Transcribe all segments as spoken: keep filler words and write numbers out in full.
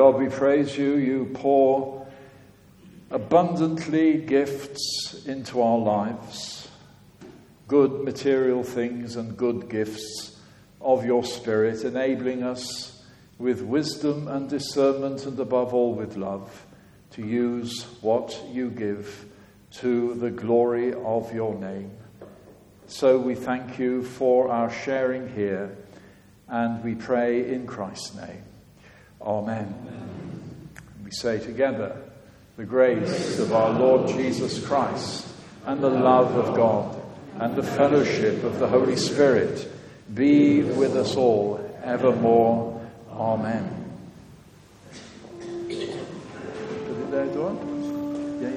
God, we praise you. You pour abundantly gifts into our lives, good material things and good gifts of your Spirit, enabling us with wisdom and discernment and above all with love to use what you give to the glory of your name. So we thank you for our sharing here, and we pray in Christ's name. Amen. Amen. We say together, the grace of our Lord Jesus Christ and the love of God and the fellowship of the Holy Spirit be with us all evermore. Amen. Put it there, Dawn? Yeah, yeah.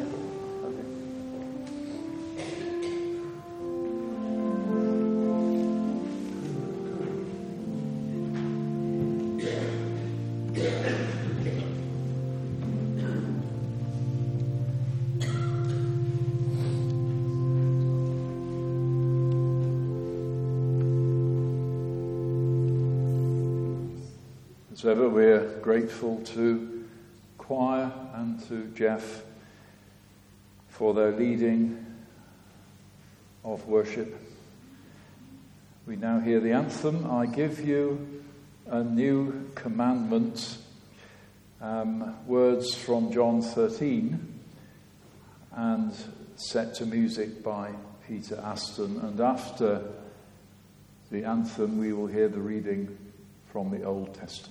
As ever, we're grateful to choir and to Jeff for their leading of worship. We now hear the anthem, I give you a new commandment, um, words from John thirteen, and set to music by Peter Aston. And after the anthem, we will hear the reading from the Old Testament.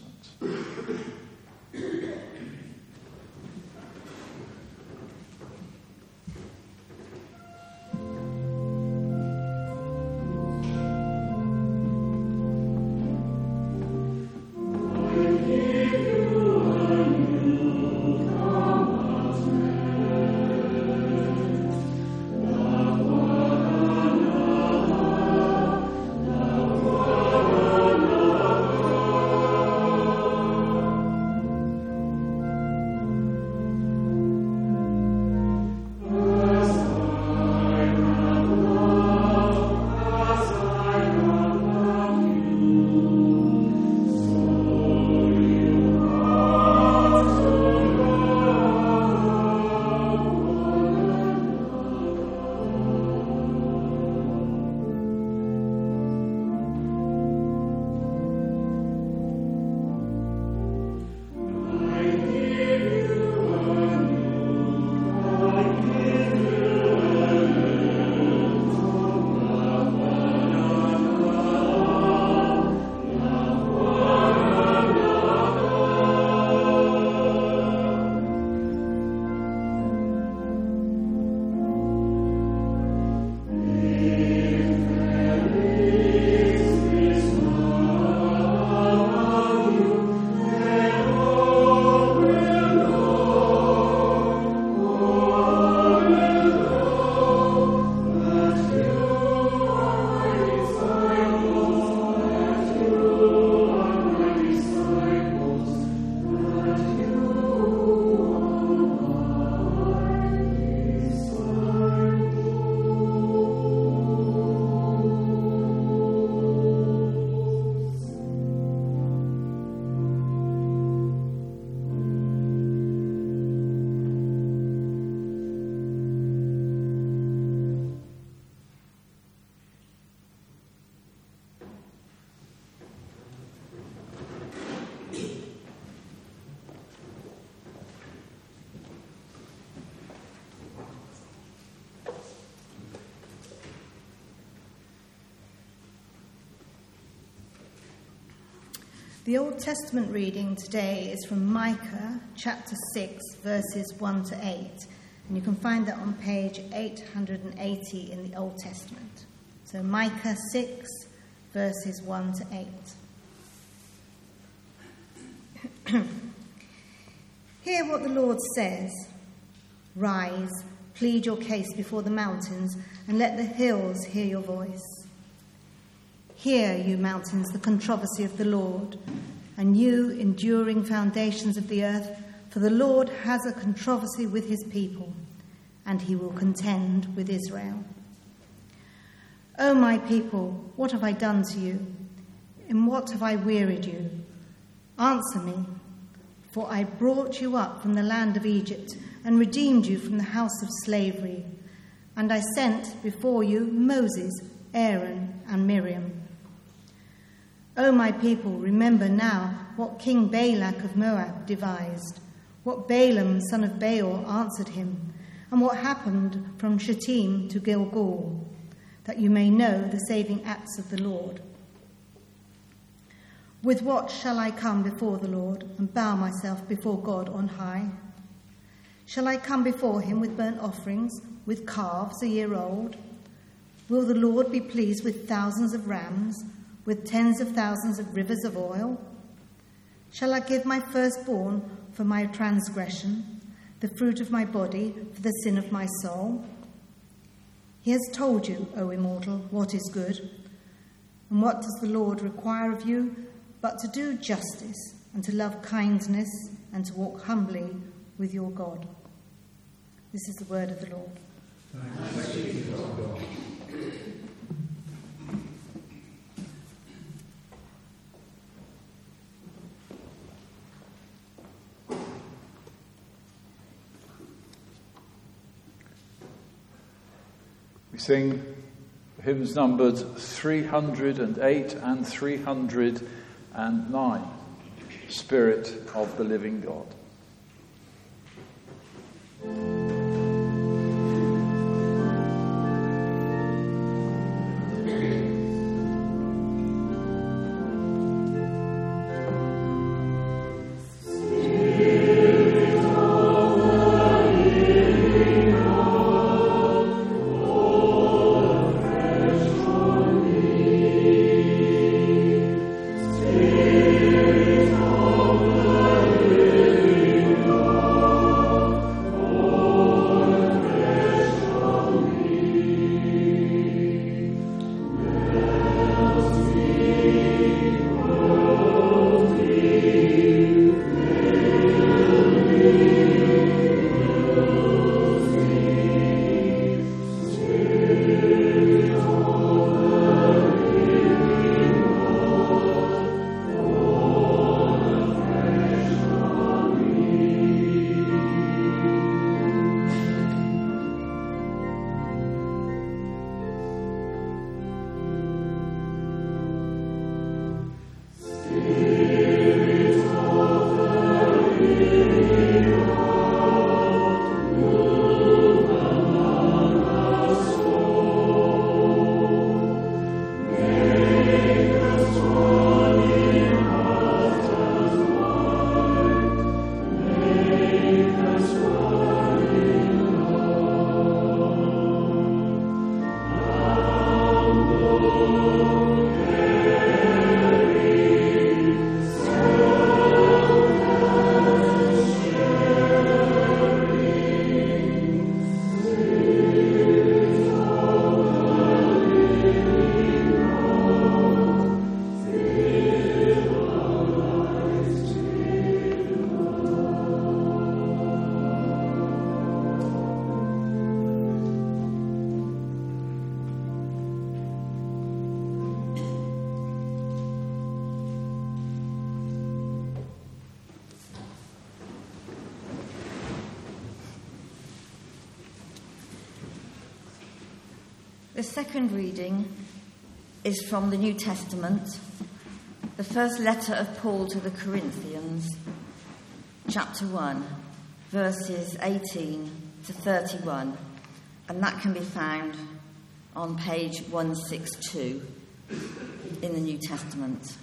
The Old Testament reading today is from Micah chapter six, verses one to eight. And you can find that on page eight hundred eighty in the Old Testament. So Micah six, verses one to eight. Hear what the Lord says. Rise, plead your case before the mountains, and let the hills hear your voice. Hear, you mountains, the controversy of the Lord, and you enduring foundations of the earth, for the Lord has a controversy with his people, and he will contend with Israel. O my people, what have I done to you? In what have I wearied you? Answer me. For I brought you up from the land of Egypt and redeemed you from the house of slavery. And I sent before you Moses, Aaron, and Miriam. O my people, remember now what King Balak of Moab devised, what Balaam, son of Beor, answered him, and what happened from Shittim to Gilgal, that you may know the saving acts of the Lord. With what shall I come before the Lord and bow myself before God on high? Shall I come before him with burnt offerings, with calves a year old? Will the Lord be pleased with thousands of rams, with tens of thousands of rivers of oil? Shall I give my firstborn for my transgression, the fruit of my body for the sin of my soul? He has told you, O immortal, what is good. And what does the Lord require of you but to do justice and to love kindness and to walk humbly with your God? This is the word of the Lord. Thanks be to God. We sing hymns numbered three hundred eight and three hundred nine, Spirit of the Living God. The second reading is from the New Testament, the first letter of Paul to the Corinthians, chapter one, verses eighteen to thirty-one, and that can be found on page one sixty-two in the New Testament.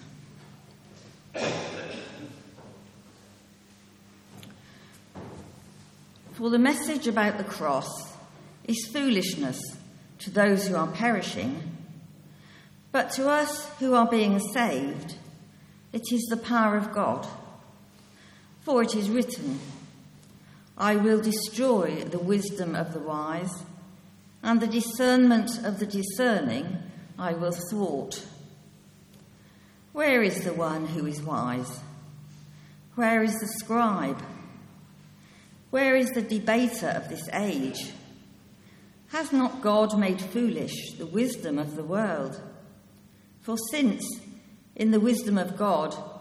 For the message about the cross is foolishness to those who are perishing, but to us who are being saved, it is the power of God. For it is written, I will destroy the wisdom of the wise, and the discernment of the discerning I will thwart. Where is the one who is wise? Where is the scribe? Where is the debater of this age? Has not God made foolish the wisdom of the world? For since, in the wisdom of God,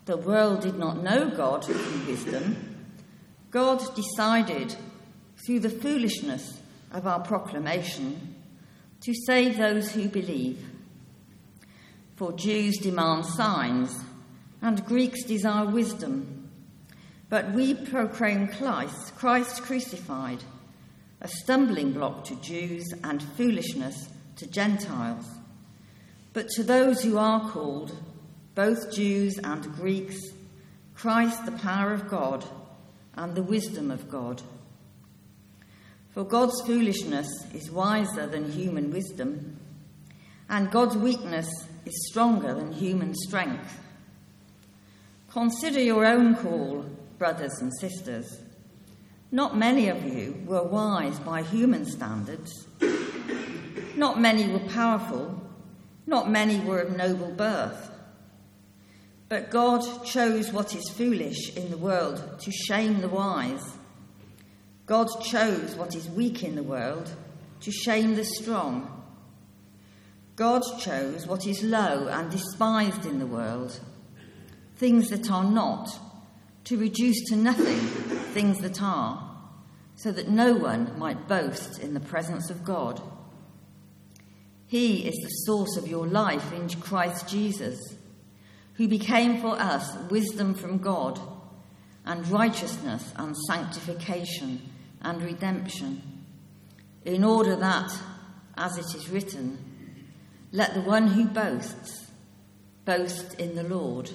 the world did not know God through wisdom, God decided, through the foolishness of our proclamation, to save those who believe. For Jews demand signs, and Greeks desire wisdom. But we proclaim Christ, Christ crucified, a stumbling block to Jews and foolishness to Gentiles. But to those who are called, both Jews and Greeks, Christ the power of God and the wisdom of God. For God's foolishness is wiser than human wisdom, and God's weakness is stronger than human strength. Consider your own call, brothers and sisters. Not many of you were wise by human standards. Not many were powerful. Not many were of noble birth. But God chose what is foolish in the world to shame the wise. God chose what is weak in the world to shame the strong. God chose what is low and despised in the world, things that are not, to reduce to nothing things that are, so that no one might boast in the presence of God. He is the source of your life in Christ Jesus, who became for us wisdom from God, and righteousness and sanctification and redemption, in order that, as it is written, let the one who boasts boast in the Lord.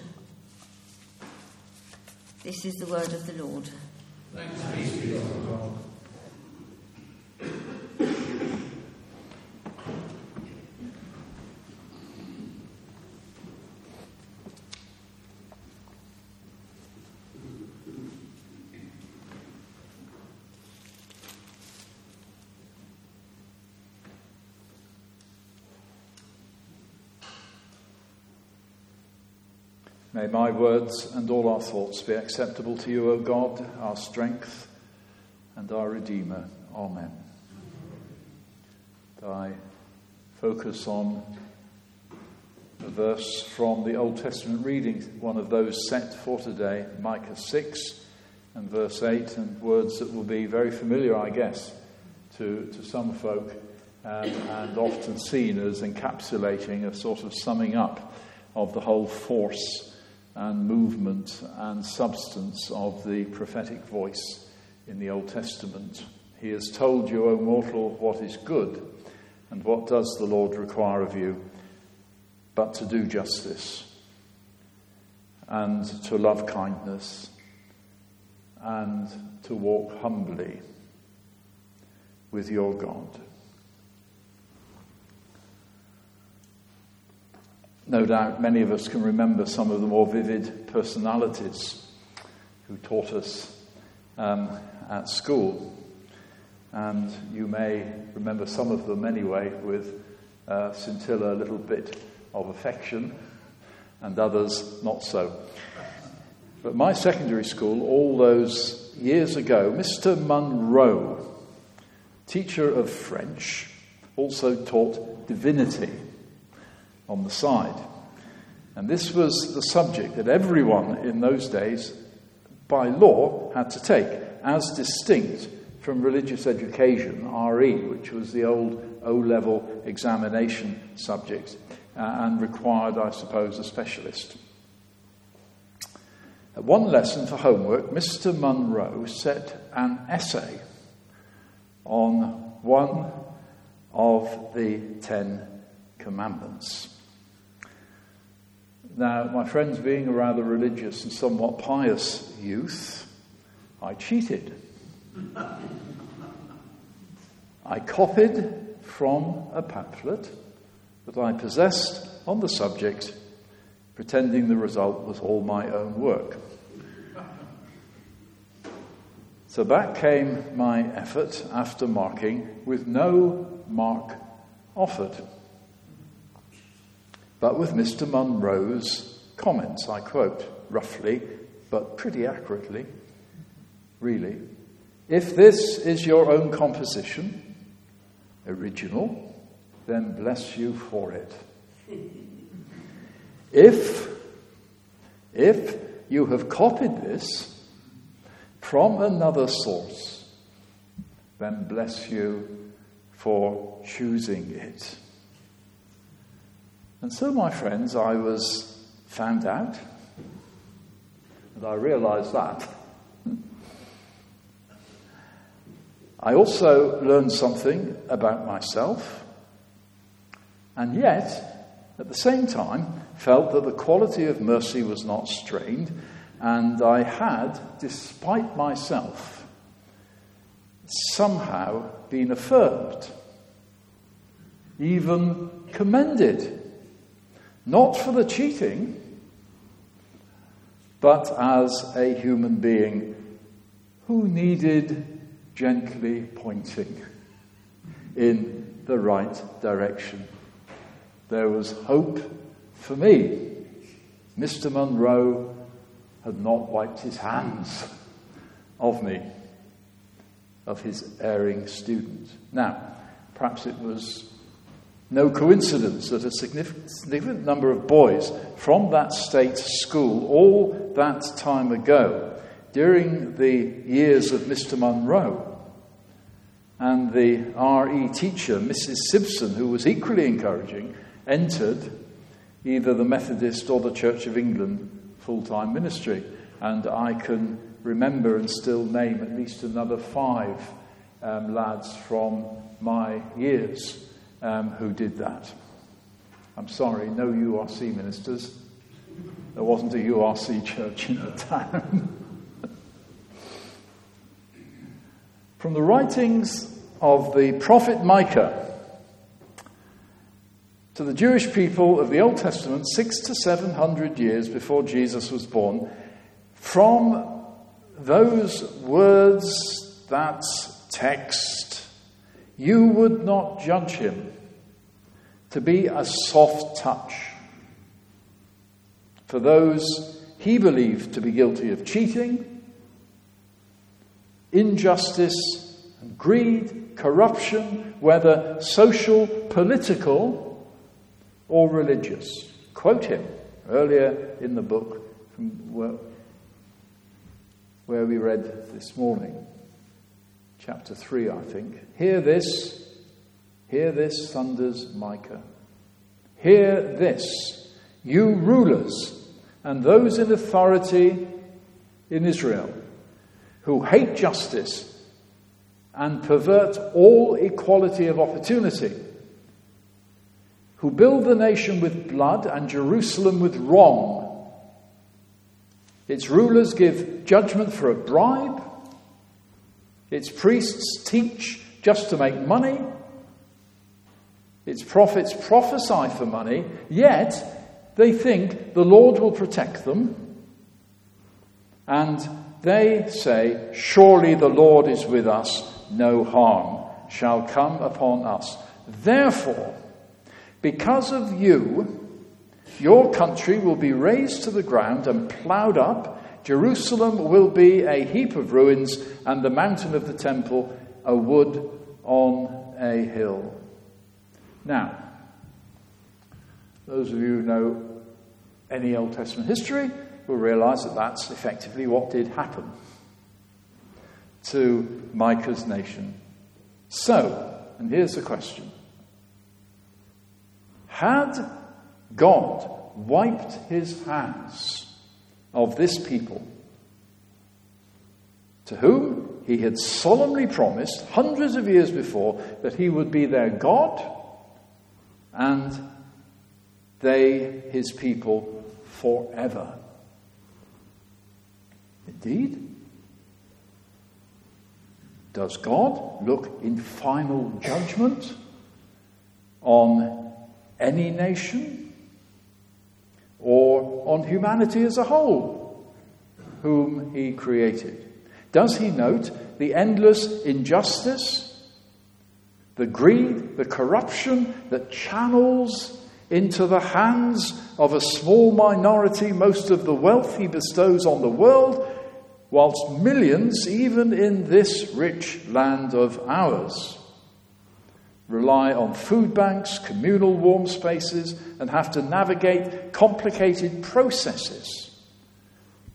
This is the word of the Lord. Thanks be to God. May my words and all our thoughts be acceptable to you, O God, our strength and our Redeemer. Amen. I focus on a verse from the Old Testament reading, one of those set for today, Micah six and verse eight, and words that will be very familiar, I guess, to, to some folk, um, and often seen as encapsulating a sort of summing up of the whole force and movement and substance of the prophetic voice in the Old Testament. He has told you, O mortal, what is good, and what does the Lord require of you, but to do justice, and to love kindness, and to walk humbly with your God. No doubt many of us can remember some of the more vivid personalities who taught us um, at school. And you may remember some of them anyway with uh, scintilla, a little bit of affection, and others not so. But my secondary school, all those years ago, Mister Munro, teacher of French, also taught divinity on the side. And this was the subject that everyone in those days, by law, had to take, as distinct from religious education, R E, which was the old O-level examination subject, uh, and required, I suppose, a specialist. At one lesson for homework, Mister Munro set an essay on one of the Ten Commandments. Now, my friends, being a rather religious and somewhat pious youth, I cheated. I copied from a pamphlet that I possessed on the subject, pretending the result was all my own work. So back came my effort after marking, with no mark offered, but with Mister Munro's comments. I quote roughly, but pretty accurately, really. If this is your own composition, original, then bless you for it. If If you have copied this from another source, then bless you for choosing it. And so, my friends, I was found out, and I realized that. I also learned something about myself, and yet, at the same time, felt that the quality of mercy was not strained, and I had, despite myself, somehow been affirmed, even commended, not for the cheating, but as a human being who needed gently pointing in the right direction. There was hope for me. Mister Munro had not wiped his hands of me, of his erring student. Now, perhaps it was no coincidence that a significant number of boys from that state school all that time ago, during the years of Mister Munro, and the R E teacher, Missus Simpson, who was equally encouraging, entered either the Methodist or the Church of England full-time ministry. And I can remember and still name at least another five um, lads from my years um, who did that. I'm sorry, no U R C ministers. There wasn't a U R C church in the town. From the writings of the prophet Micah to the Jewish people of the Old Testament, six to seven hundred years before Jesus was born, from those words, that text, you would not judge him to be a soft touch for those he believed to be guilty of cheating, injustice and greed, corruption, whether social, political, or religious. Quote him earlier in the book from where, where we read this morning, chapter three, I think. Hear this, hear this, thunders Micah. Hear this, you rulers and those in authority in Israel, who hate justice and pervert all equality of opportunity, who build the nation with blood and Jerusalem with wrong. Its rulers give judgment for a bribe. Its priests teach just to make money. Its prophets prophesy for money, yet they think the Lord will protect them. And they say, surely the Lord is with us, no harm shall come upon us. Therefore, because of you, your country will be razed to the ground and ploughed up. Jerusalem will be a heap of ruins, and the mountain of the temple a wood on a hill. Now, those of you who know any Old Testament history will realize that that's effectively what did happen to Micah's nation. So, and here's the question. Had God wiped his hands of this people, to whom he had solemnly promised hundreds of years before that he would be their God and they his people forever? Indeed, does God look in final judgment on any nation or on humanity as a whole whom he created? Does he note the endless injustice, the greed, the corruption that channels into the hands of a small minority most of the wealth he bestows on the world, whilst millions, even in this rich land of ours, rely on food banks, communal warm spaces, and have to navigate complicated processes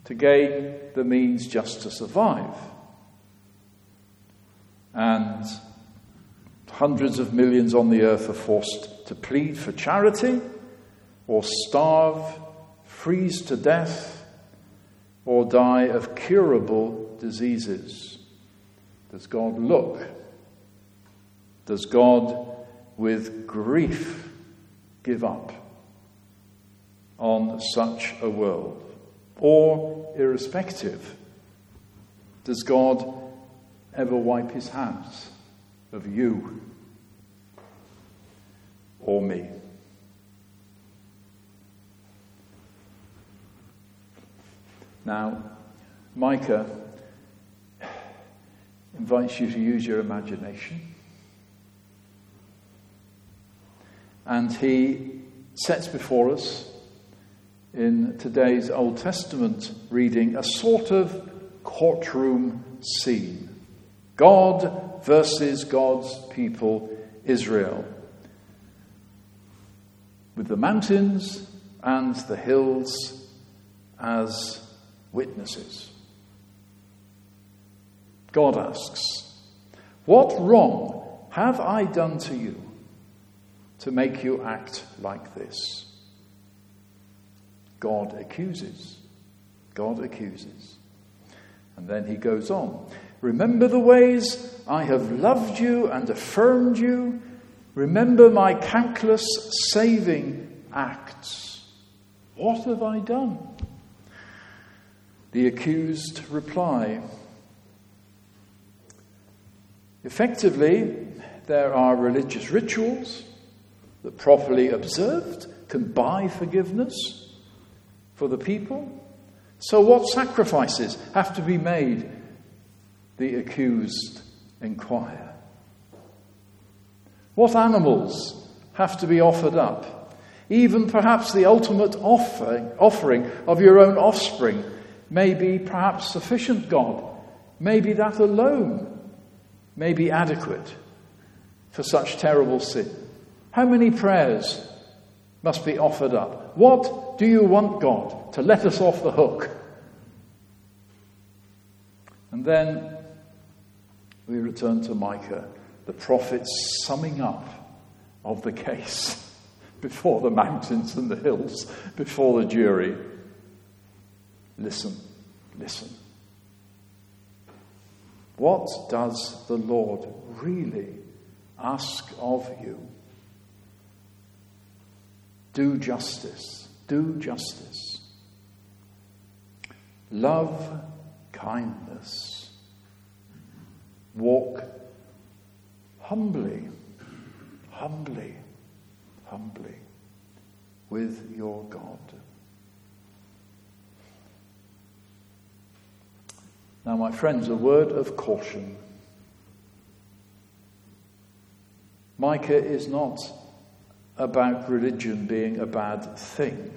to gain the means just to survive. And hundreds of millions on the earth are forced to plead for charity, or starve, freeze to death, or die of curable diseases. Does God look? Does God, with grief, give up on such a world? Or, irrespective, does God ever wipe his hands of you or me? Now, Micah invites you to use your imagination. And he sets before us, in today's Old Testament reading, a sort of courtroom scene. God versus God's people, Israel. With the mountains and the hills as witnesses. God asks, "What wrong have I done to you to make you act like this?" God accuses. God accuses. And then he goes on. "Remember the ways I have loved you and affirmed you. Remember my countless saving acts. What have I done?" The accused reply, effectively, there are religious rituals that, properly observed, can buy forgiveness for the people. So what sacrifices have to be made? The accused inquire. What animals have to be offered up? Even perhaps the ultimate offering, offering of your own offspring may be perhaps sufficient, God. Maybe that alone may be adequate for such terrible sin. How many prayers must be offered up? What do you want, God, to let us off the hook? And then we return to Micah, the prophet's summing up of the case before the mountains and the hills, before the jury. Listen, listen. What does the Lord really ask of you? Do justice. Do justice. Love kindness. Walk humbly, humbly, humbly with your God. Now, my friends, a word of caution. Micah is not about religion being a bad thing.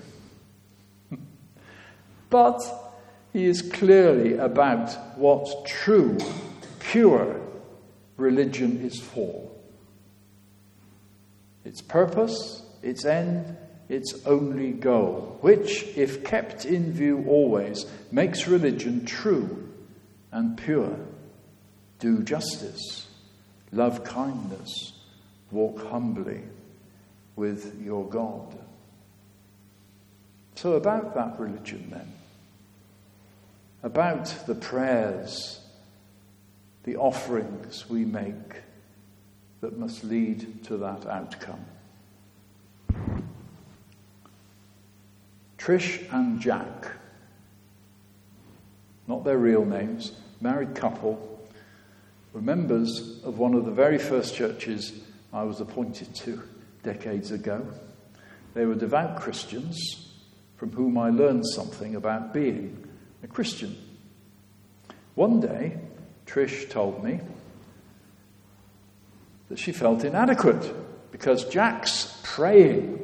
But he is clearly about what true, pure religion is for. Its purpose, its end, its only goal, which, if kept in view always, makes religion true and pure. Do justice, love kindness, walk humbly with your God. So about that religion then, about the prayers, the offerings we make that must lead to that outcome. Trish and Jack, not their real names, married couple, were members of one of the very first churches I was appointed to decades ago. They were devout Christians from whom I learned something about being a Christian. One day, Trish told me that she felt inadequate because Jack's praying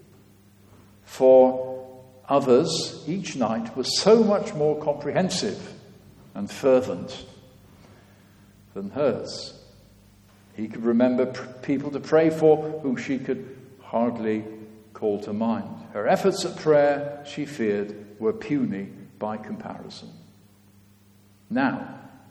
for others each night was so much more comprehensive and fervent than hers. He could remember pr- people to pray for whom she could hardly call to mind. Her efforts at prayer, she feared, were puny by comparison. Now,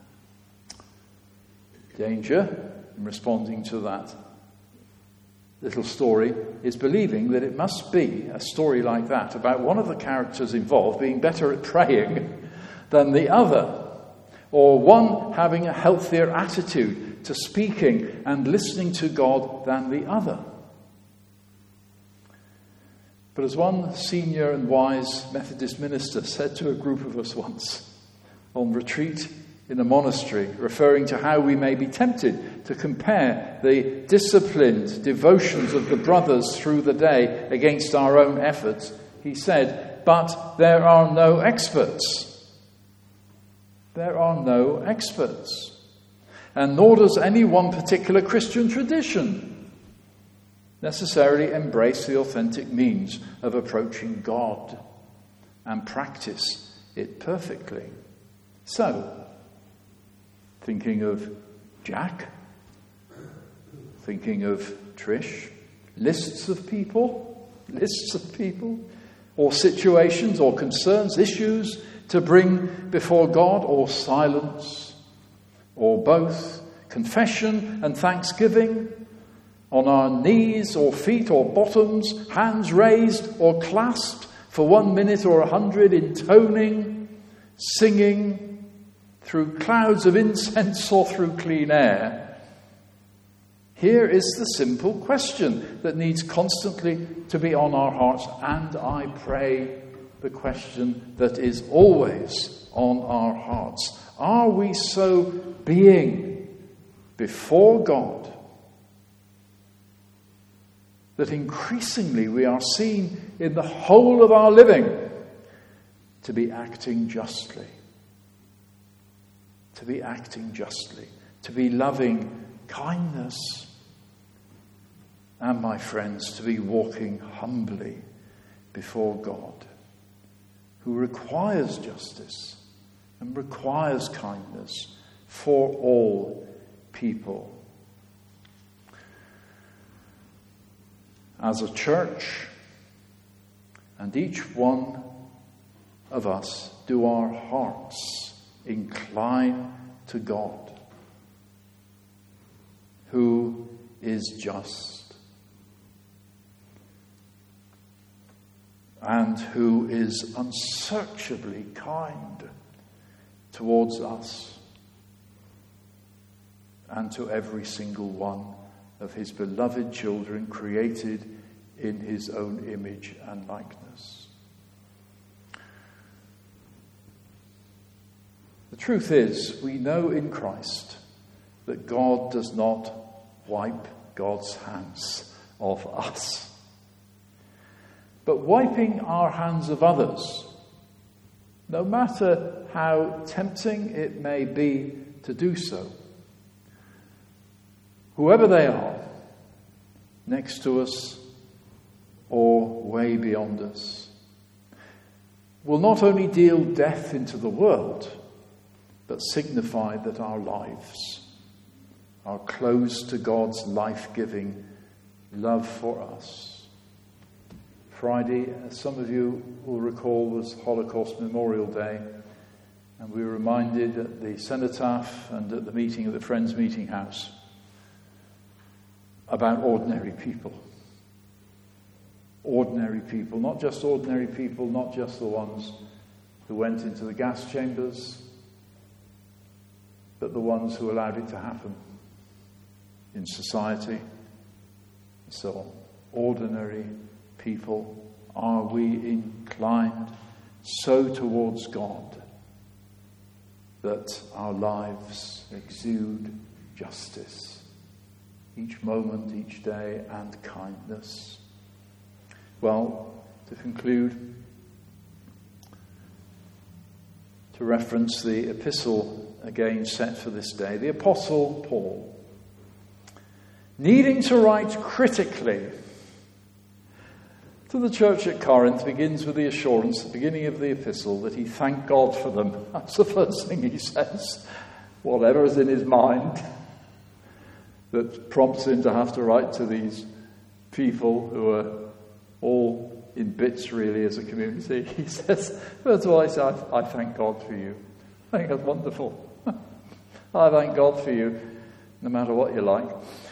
danger in responding to that little story is believing that it must be a story like that about one of the characters involved being better at praying than the other, or one having a healthier attitude to speaking and listening to God than the other. But as one senior and wise Methodist minister said to a group of us once on retreat in a monastery, referring to how we may be tempted to compare the disciplined devotions of the brothers through the day against our own efforts, he said, "But there are no experts. There are no experts. And nor does any one particular Christian tradition necessarily embrace the authentic means of approaching God and practice it perfectly." So, thinking of Jack, thinking of Trish, lists of people, lists of people, or situations or concerns, issues to bring before God, or silence, or both, confession and thanksgiving, on our knees or feet or bottoms, hands raised or clasped for one minute or a hundred, intoning, singing, through clouds of incense or through clean air. Here is the simple question that needs constantly to be on our hearts, and I pray the question that is always on our hearts. Are we so being before God that increasingly we are seen in the whole of our living to be acting justly? To be acting justly, to be loving kindness, and, my friends, to be walking humbly before God, who requires justice and requires kindness for all people. As a church, and each one of us, do our hearts incline to God, who is just and who is unsearchably kind towards us and to every single one of his beloved children created in his own image and likeness. The truth is, we know in Christ that God does not wipe God's hands of us. But wiping our hands of others, no matter how tempting it may be to do so, whoever they are, next to us or way beyond us, will not only deal death into the world, but signify that our lives are close to God's life-giving love for us. Friday, as some of you will recall, was Holocaust Memorial Day, and we were reminded at the cenotaph and at the meeting at the Friends Meeting House about ordinary people. Ordinary people, not just ordinary people, not just the ones who went into the gas chambers, but the ones who allowed it to happen in society, and so on. Ordinary people, are we inclined so towards God that our lives exude justice each moment, each day, and kindness? Well, to conclude, to reference the epistle again set for this day, the Apostle Paul, needing to write critically to the church at Corinth, begins with the assurance at the beginning of the epistle that he thanked God for them. That's the first thing he says. Whatever is in his mind that prompts him to have to write to these people who are all in bits really as a community. He says, first of all, he says, I, I thank God for you. I think that's wonderful. I thank God for you, no matter what you like.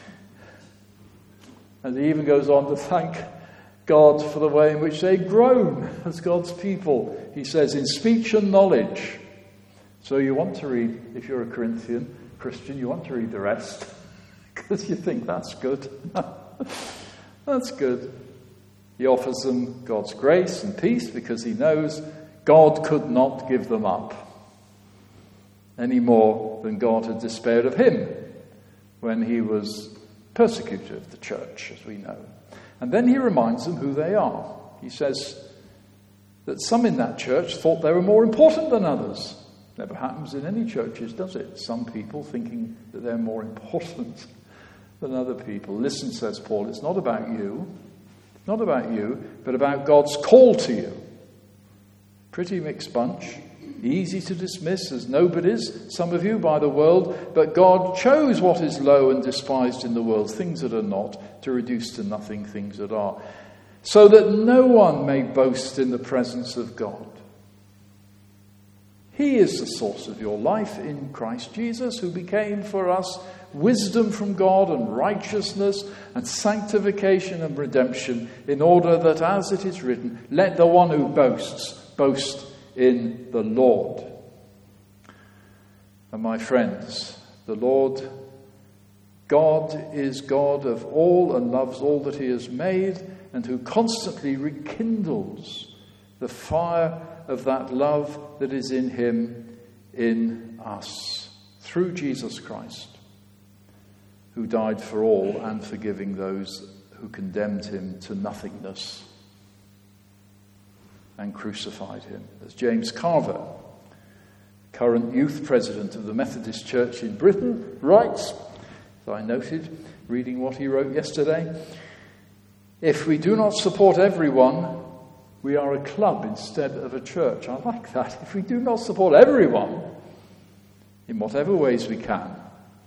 And he even goes on to thank God for the way in which they've grown as God's people. He says, in speech and knowledge. So you want to read, if you're a Corinthian Christian, you want to read the rest, because you think that's good. That's good. He offers them God's grace and peace because he knows God could not give them up any more than God had despaired of him when he was persecutor of the church, as we know. And then he reminds them who they are. He says that some in that church thought they were more important than others. Never happens in any churches, does it? Some people thinking that they're more important than other people. Listen, says Paul, it's not about you, not about you, but about God's call to you. Pretty mixed bunch. Easy to dismiss as nobodies, some of you, by the world, but God chose what is low and despised in the world, things that are not, to reduce to nothing things that are, so that no one may boast in the presence of God. He is the source of your life in Christ Jesus, who became for us wisdom from God and righteousness and sanctification and redemption, in order that, as it is written, let the one who boasts boast in the Lord. And my friends, the Lord God is God of all and loves all that he has made, and who constantly rekindles the fire of that love that is in him in us through Jesus Christ, who died for all and forgiving those who condemned him to nothingness and crucified him. As James Carver, current youth president of the Methodist Church in Britain, writes, as I noted, reading what he wrote yesterday, if we do not support everyone, we are a club instead of a church. I like that. If we do not support everyone, in whatever ways we can,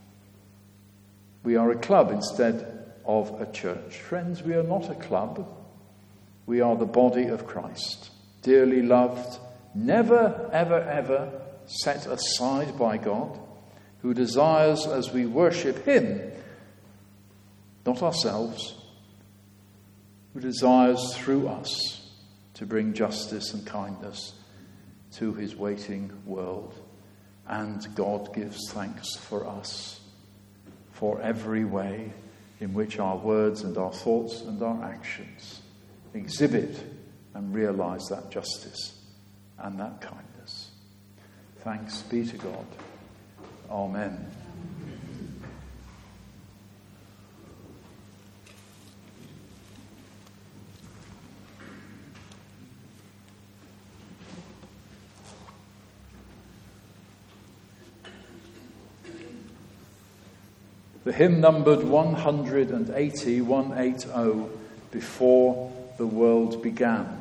we are a club instead of a church. Friends, we are not a club. We are the body of Christ. Dearly loved, never, ever, ever set aside by God, who desires, as we worship him, not ourselves, who desires through us to bring justice and kindness to his waiting world. And God gives thanks for us, for every way in which our words and our thoughts and our actions exhibit and realize that justice and that kindness. Thanks be to God. Amen. The hymn numbered one eighty, one eighty, before the world began.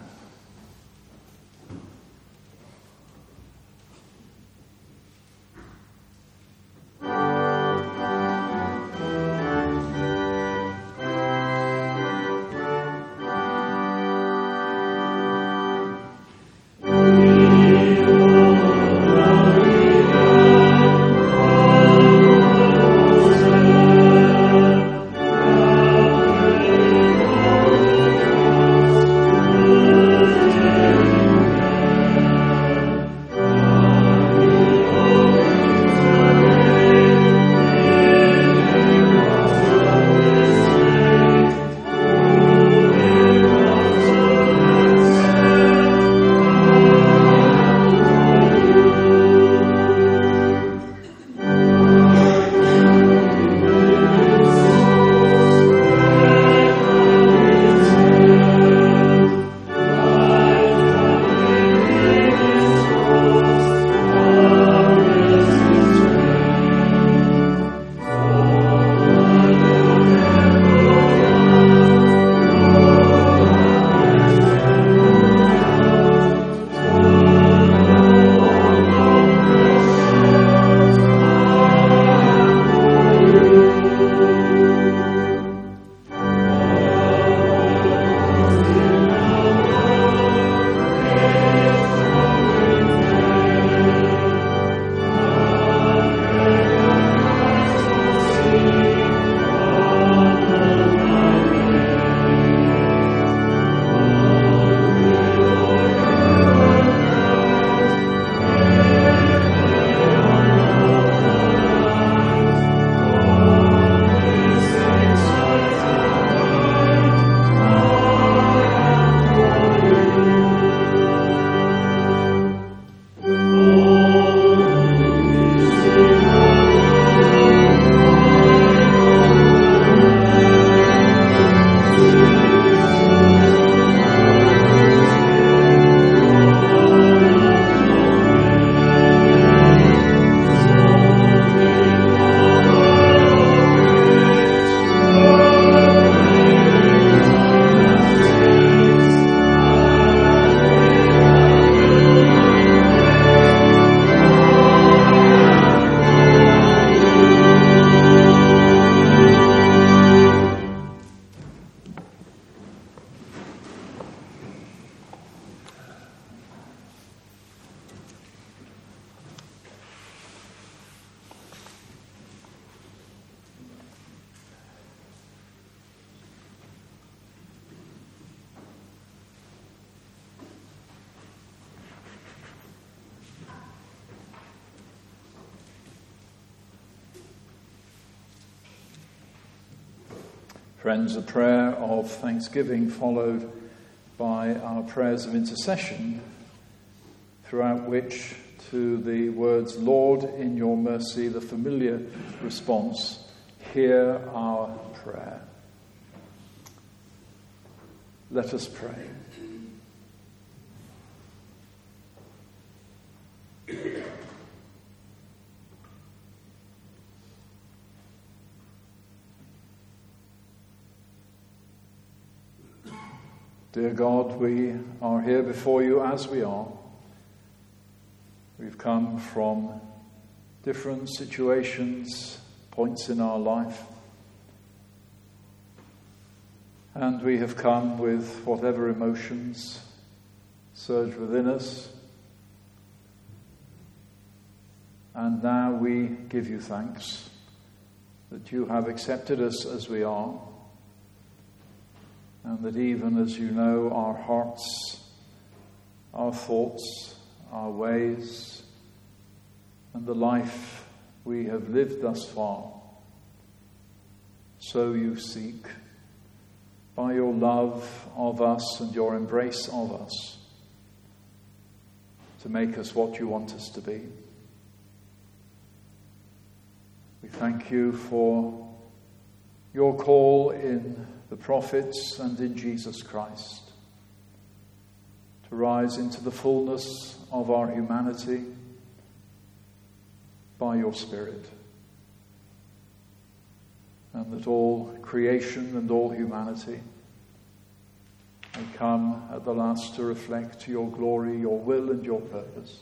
Thank you. Friends, a prayer of thanksgiving followed by our prayers of intercession, throughout which to the words, Lord, in your mercy, the familiar response, hear our prayer. Let us pray. Dear God, we are here before you as we are. We've come from different situations, points in our life, and we have come with whatever emotions surge within us. And now we give you thanks that you have accepted us as we are, and that even as you know our hearts, our thoughts, our ways, and the life we have lived thus far, so you seek, by your love of us and your embrace of us, to make us what you want us to be. We thank you for your call in the prophets and in Jesus Christ to rise into the fullness of our humanity by your Spirit, and that all creation and all humanity may come at the last to reflect your glory, your will, and your purpose.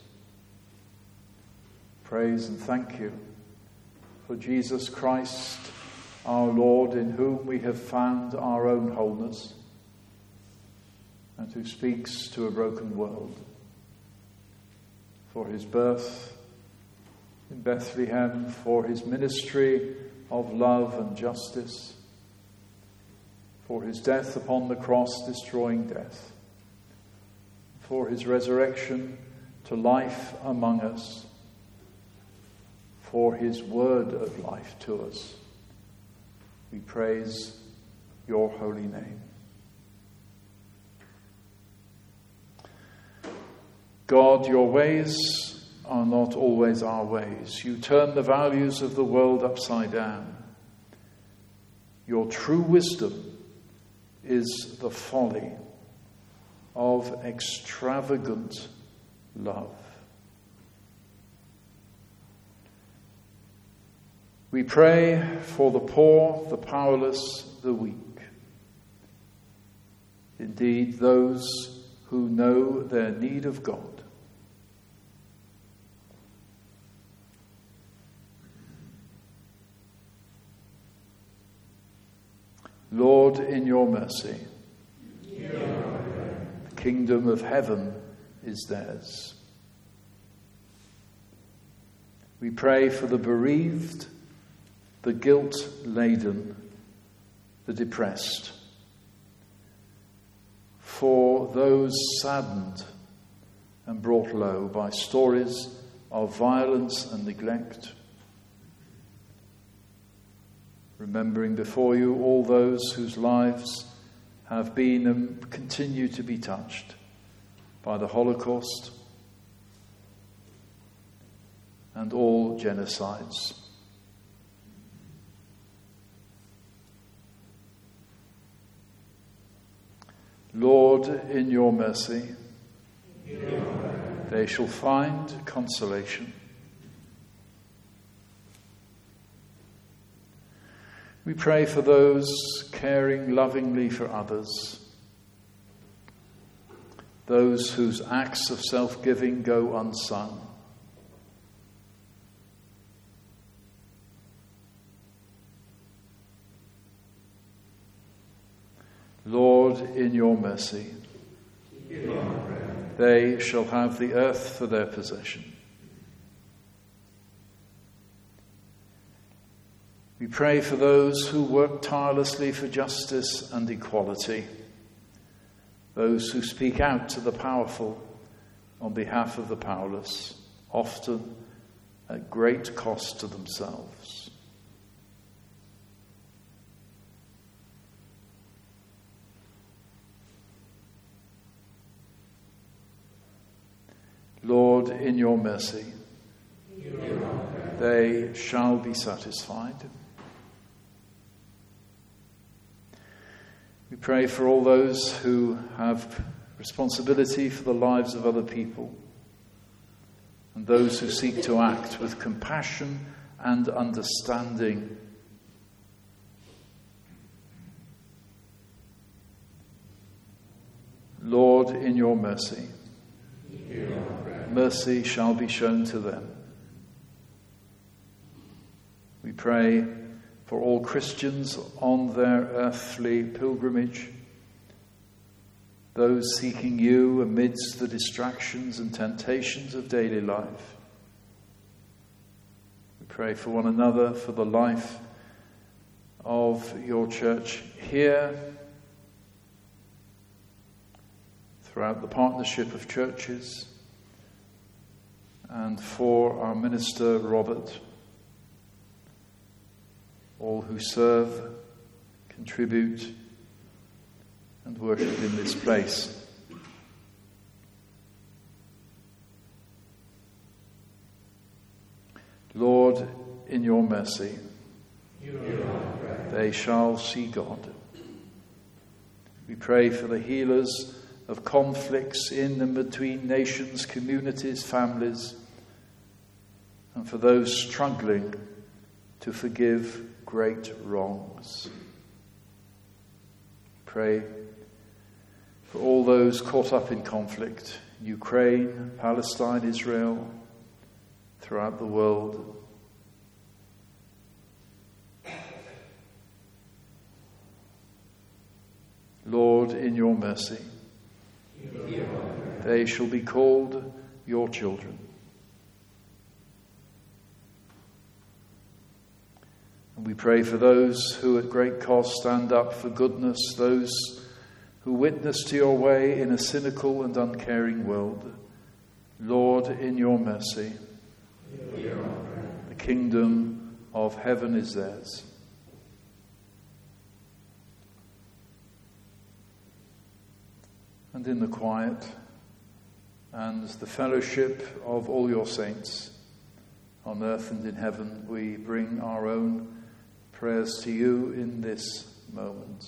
Praise and thank you for Jesus Christ, our Lord, in whom we have found our own wholeness, and who speaks to a broken world. For his birth in Bethlehem, for his ministry of love and justice, for his death upon the cross, destroying death, for his resurrection to life among us, for his word of life to us. We praise your holy name. God, your ways are not always our ways. You turn the values of the world upside down. Your true wisdom is the folly of extravagant love. We pray for the poor, the powerless, the weak. Indeed, those who know their need of God. Lord, in your mercy, the kingdom of heaven is theirs. We pray for the bereaved, the guilt-laden, the depressed, for those saddened and brought low by stories of violence and neglect, remembering before you all those whose lives have been and continue to be touched by the Holocaust and all genocides. Lord, in your mercy, they shall find consolation. We pray for those caring lovingly for others, those whose acts of self-giving go unsung. Lord, in your mercy, they shall have the earth for their possession. We pray for those who work tirelessly for justice and equality, those who speak out to the powerful on behalf of the powerless, often at great cost to themselves. Lord, in your mercy, they shall be satisfied. We pray for all those who have responsibility for the lives of other people, and those who seek to act with compassion and understanding. Lord, in your mercy, mercy shall be shown to them. We pray for all Christians on their earthly pilgrimage, those seeking you amidst the distractions and temptations of daily life. We pray for one another, for the life of your church here, throughout the partnership of churches, and for our minister, Robert, all who serve, contribute, and worship in this place. Lord, in your mercy, they shall see God. We pray for the healers of conflicts in and between nations, communities, families, and for those struggling to forgive great wrongs. Pray for all those caught up in conflict, Ukraine, Palestine, Israel, throughout the world. Lord, in your mercy, they shall be called your children. And we pray for those who at great cost stand up for goodness, those who witness to your way in a cynical and uncaring world. Lord, in your mercy, the kingdom of heaven is theirs. And in the quiet and the fellowship of all your saints on earth and in heaven, we bring our own prayers to you in this moment.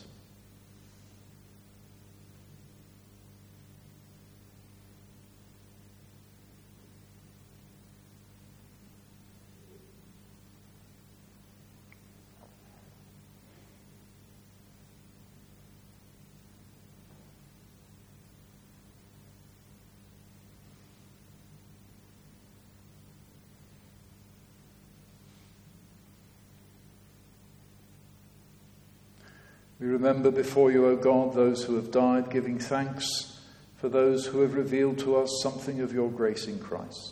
We remember before you, O God, those who have died, giving thanks for those who have revealed to us something of your grace in Christ.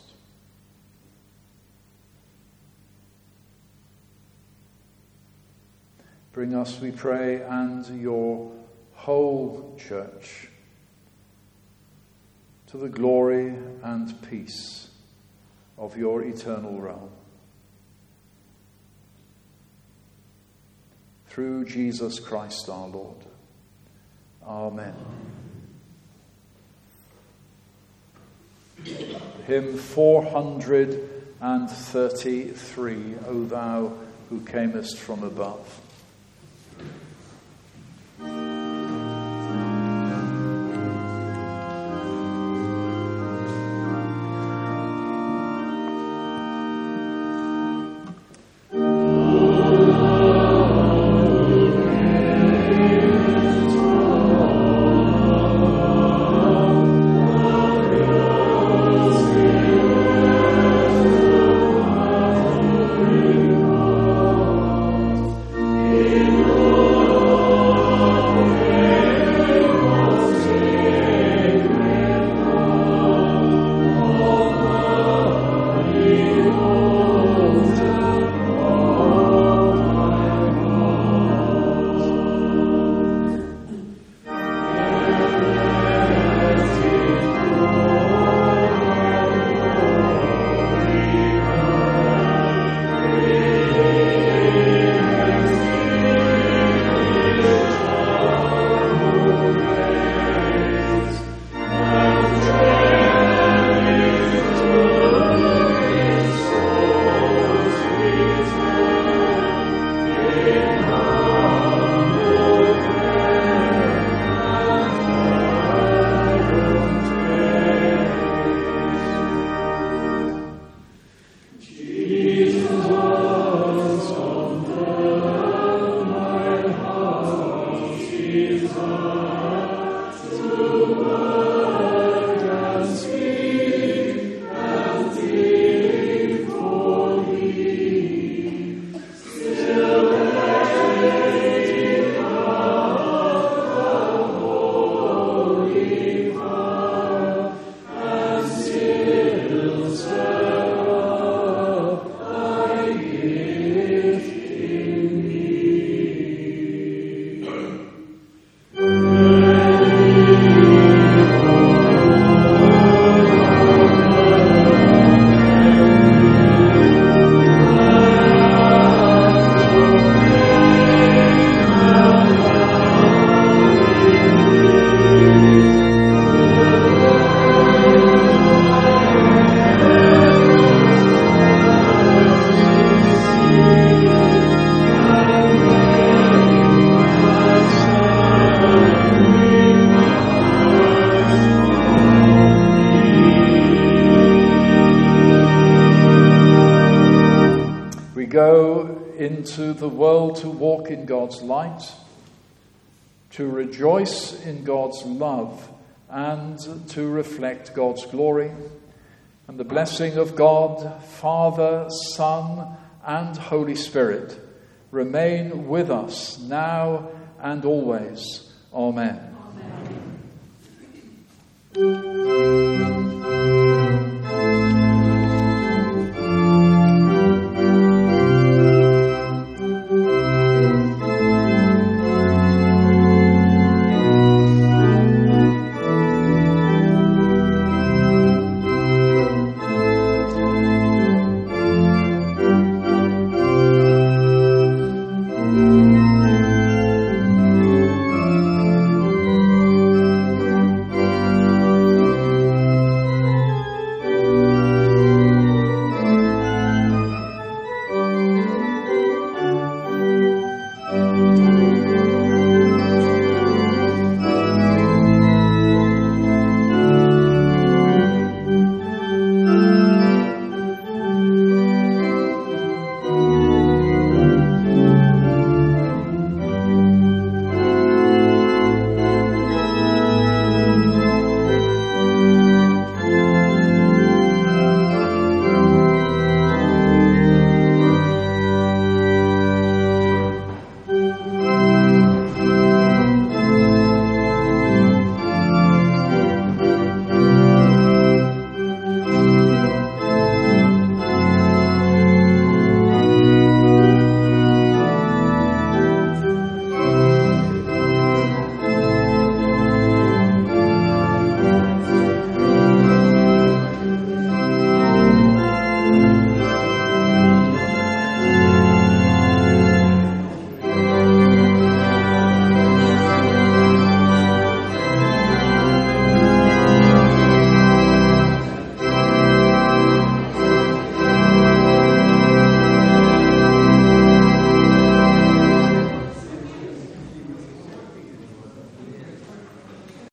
Bring us, we pray, and your whole church to the glory and peace of your eternal realm. Through Jesus Christ our Lord. Amen. Hymn four hundred thirty-three, O thou who camest from above. Thank into the world to walk in God's light, to rejoice in God's love, and to reflect God's glory. And the blessing of God, Father, Son, and Holy Spirit remain with us now and always. Amen. Amen.